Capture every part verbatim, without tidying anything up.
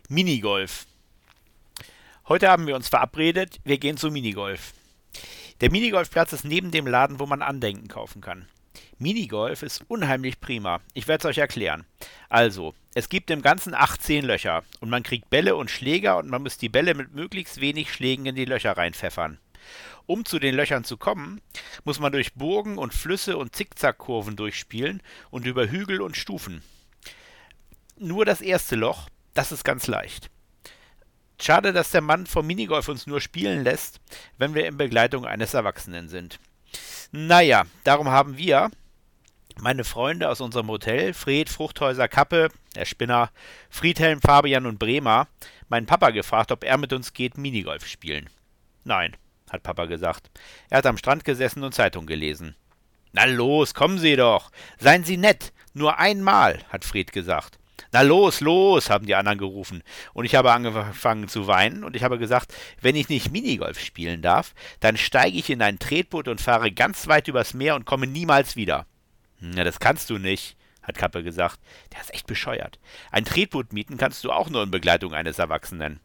Minigolf. Heute haben wir uns verabredet, wir gehen zu Minigolf. Der Minigolfplatz ist neben dem Laden, wo man Andenken kaufen kann. Minigolf ist unheimlich prima. Ich werde es euch erklären. Also, es gibt im Ganzen achtzehn Löcher und man kriegt Bälle und Schläger und man muss die Bälle mit möglichst wenig Schlägen in die Löcher reinpfeffern. Um zu den Löchern zu kommen, muss man durch Burgen und Flüsse und Zickzackkurven durchspielen und über Hügel und Stufen. Nur das erste Loch, das ist ganz leicht. Schade, dass der Mann vom Minigolf uns nur spielen lässt, wenn wir in Begleitung eines Erwachsenen sind. Naja, darum haben wir, meine Freunde aus unserem Hotel, Fred, Fruchthäuser, Kappe, der Spinner, Friedhelm, Fabian und Bremer, meinen Papa gefragt, ob er mit uns geht Minigolf spielen. Nein, hat Papa gesagt. Er hat am Strand gesessen und Zeitung gelesen. Na los, kommen Sie doch. Seien Sie nett. Nur einmal, hat Fred gesagt. Na los, los, haben die anderen gerufen. Und ich habe angefangen zu weinen und ich habe gesagt, wenn ich nicht Minigolf spielen darf, dann steige ich in ein Tretboot und fahre ganz weit übers Meer und komme niemals wieder. Na, das kannst du nicht, hat Kappe gesagt. Der ist echt bescheuert. Ein Tretboot mieten kannst du auch nur in Begleitung eines Erwachsenen.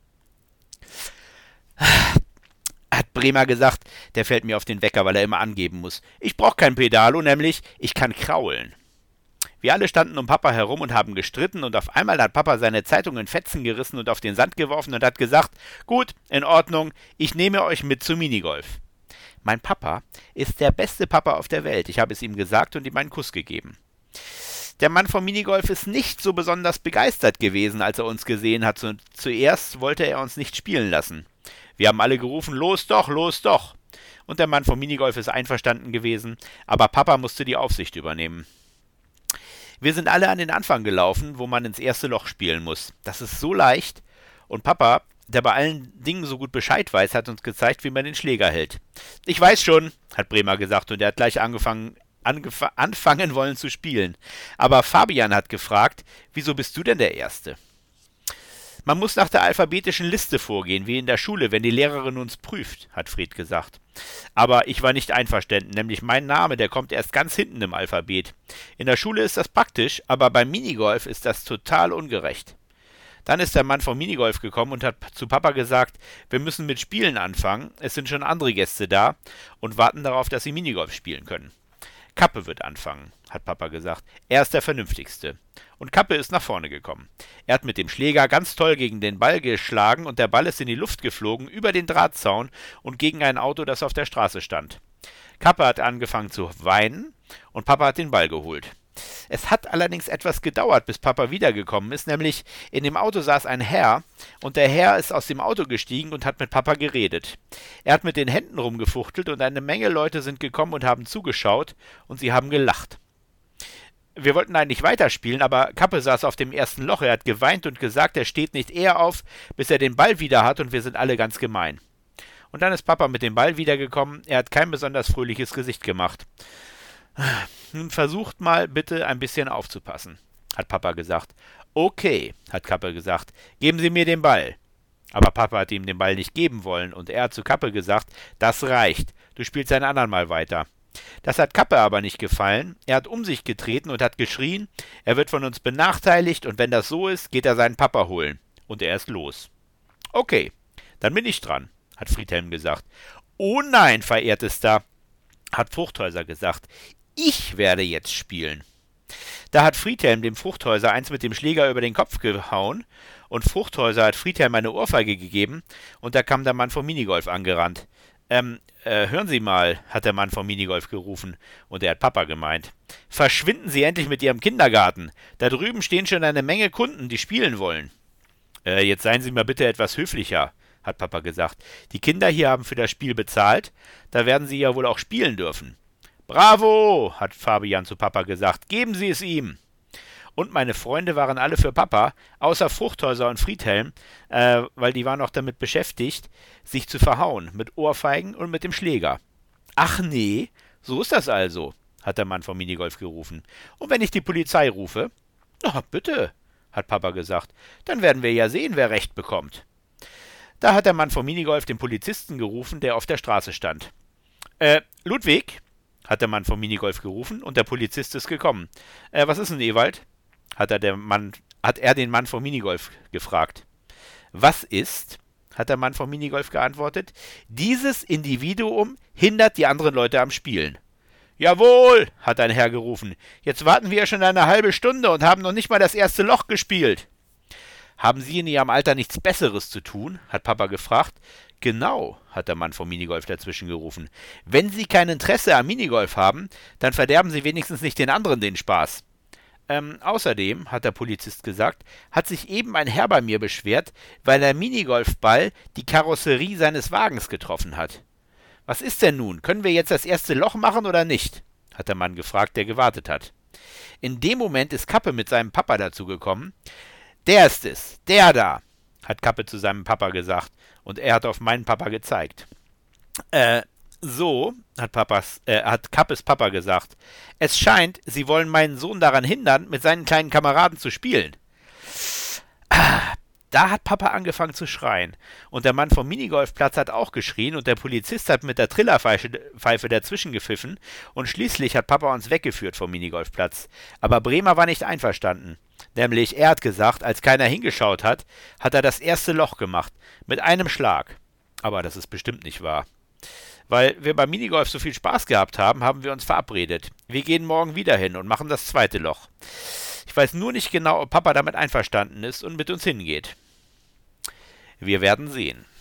Hat Bremer gesagt, der fällt mir auf den Wecker, weil er immer angeben muss. Ich brauche kein Pedalo, nämlich ich kann kraulen. Wir alle standen um Papa herum und haben gestritten und auf einmal hat Papa seine Zeitung in Fetzen gerissen und auf den Sand geworfen und hat gesagt, gut, in Ordnung, ich nehme euch mit zum Minigolf. Mein Papa ist der beste Papa auf der Welt, ich habe es ihm gesagt und ihm einen Kuss gegeben. Der Mann vom Minigolf ist nicht so besonders begeistert gewesen, als er uns gesehen hat. Zuerst wollte er uns nicht spielen lassen. Wir haben alle gerufen, los doch, los doch. Und der Mann vom Minigolf ist einverstanden gewesen, aber Papa musste die Aufsicht übernehmen. Wir sind alle an den Anfang gelaufen, wo man ins erste Loch spielen muss. Das ist so leicht. Und Papa, der bei allen Dingen so gut Bescheid weiß, hat uns gezeigt, wie man den Schläger hält. Ich weiß schon, hat Bremer gesagt, und er hat gleich angefangen, angef- anfangen wollen zu spielen. Aber Fabian hat gefragt, wieso bist du denn der Erste? Man muss nach der alphabetischen Liste vorgehen, wie in der Schule, wenn die Lehrerin uns prüft, hat Fred gesagt. Aber ich war nicht einverstanden, nämlich mein Name, der kommt erst ganz hinten im Alphabet. In der Schule ist das praktisch, aber beim Minigolf ist das total ungerecht. Dann ist der Mann vom Minigolf gekommen und hat zu Papa gesagt, wir müssen mit Spielen anfangen, es sind schon andere Gäste da und warten darauf, dass sie Minigolf spielen können. Kappe wird anfangen, hat Papa gesagt. Er ist der Vernünftigste. Und Kappe ist nach vorne gekommen. Er hat mit dem Schläger ganz toll gegen den Ball geschlagen und der Ball ist in die Luft geflogen, über den Drahtzaun und gegen ein Auto, das auf der Straße stand. Kappe hat angefangen zu weinen und Papa hat den Ball geholt. Es hat allerdings etwas gedauert, bis Papa wiedergekommen ist, nämlich in dem Auto saß ein Herr und der Herr ist aus dem Auto gestiegen und hat mit Papa geredet. Er hat mit den Händen rumgefuchtelt und eine Menge Leute sind gekommen und haben zugeschaut und sie haben gelacht. Wir wollten eigentlich weiterspielen, aber Kappe saß auf dem ersten Loch, er hat geweint und gesagt, er steht nicht eher auf, bis er den Ball wieder hat und wir sind alle ganz gemein. Und dann ist Papa mit dem Ball wiedergekommen, er hat kein besonders fröhliches Gesicht gemacht. Nun versucht mal bitte ein bisschen aufzupassen, hat Papa gesagt. Okay, hat Kappe gesagt, geben Sie mir den Ball. Aber Papa hat ihm den Ball nicht geben wollen und er hat zu Kappe gesagt, das reicht, du spielst ein andermal weiter. Das hat Kappe aber nicht gefallen, er hat um sich getreten und hat geschrien, er wird von uns benachteiligt und wenn das so ist, geht er seinen Papa holen. Und er ist los. Okay, dann bin ich dran, hat Friedhelm gesagt. Oh nein, verehrtester, hat Fruchthäuser gesagt. Ich werde jetzt spielen. Da hat Friedhelm dem Fruchthäuser eins mit dem Schläger über den Kopf gehauen und Fruchthäuser hat Friedhelm eine Ohrfeige gegeben und da kam der Mann vom Minigolf angerannt. Ähm, äh, hören Sie mal, hat der Mann vom Minigolf gerufen und er hat Papa gemeint. Verschwinden Sie endlich mit Ihrem Kindergarten. Da drüben stehen schon eine Menge Kunden, die spielen wollen. Äh, jetzt seien Sie mal bitte etwas höflicher, hat Papa gesagt. Die Kinder hier haben für das Spiel bezahlt, da werden sie ja wohl auch spielen dürfen. Bravo, hat Fabian zu Papa gesagt, geben Sie es ihm. Und meine Freunde waren alle für Papa, außer Fruchthäuser und Friedhelm, äh, weil die waren noch damit beschäftigt, sich zu verhauen, mit Ohrfeigen und mit dem Schläger. Ach nee, so ist das also, hat der Mann vom Minigolf gerufen. Und wenn ich die Polizei rufe? Na, bitte, hat Papa gesagt, dann werden wir ja sehen, wer Recht bekommt. Da hat der Mann vom Minigolf den Polizisten gerufen, der auf der Straße stand. Äh, Ludwig, hat der Mann vom Minigolf gerufen und der Polizist ist gekommen. Äh, was ist denn, Ewald? hat er, der Mann, hat er den Mann vom Minigolf gefragt. Was ist, hat der Mann vom Minigolf geantwortet, dieses Individuum hindert die anderen Leute am Spielen. Jawohl, hat ein Herr gerufen, jetzt warten wir schon eine halbe Stunde und haben noch nicht mal das erste Loch gespielt. Haben Sie in Ihrem Alter nichts Besseres zu tun? Hat Papa gefragt. Genau, hat der Mann vom Minigolf dazwischen gerufen. Wenn Sie kein Interesse am Minigolf haben, dann verderben Sie wenigstens nicht den anderen den Spaß. Ähm, außerdem, hat der Polizist gesagt, hat sich eben ein Herr bei mir beschwert, weil der Minigolfball die Karosserie seines Wagens getroffen hat. Was ist denn nun? Können wir jetzt das erste Loch machen oder nicht? Hat der Mann gefragt, der gewartet hat. In dem Moment ist Kappe mit seinem Papa dazugekommen. Der ist es, der da, hat Kappe zu seinem Papa gesagt, und er hat auf meinen Papa gezeigt. Äh, so, hat, Papas, äh, hat Kappes Papa gesagt. Es scheint, Sie wollen meinen Sohn daran hindern, mit seinen kleinen Kameraden zu spielen. Ah, da hat Papa angefangen zu schreien. Und der Mann vom Minigolfplatz hat auch geschrien und der Polizist hat mit der Trillerpfeife dazwischen gepfiffen und schließlich hat Papa uns weggeführt vom Minigolfplatz. Aber Bremer war nicht einverstanden. Nämlich, er hat gesagt, als keiner hingeschaut hat, hat er das erste Loch gemacht. Mit einem Schlag. Aber das ist bestimmt nicht wahr. Weil wir beim Minigolf so viel Spaß gehabt haben, haben wir uns verabredet. Wir gehen morgen wieder hin und machen das zweite Loch. Ich weiß nur nicht genau, ob Papa damit einverstanden ist und mit uns hingeht. Wir werden sehen.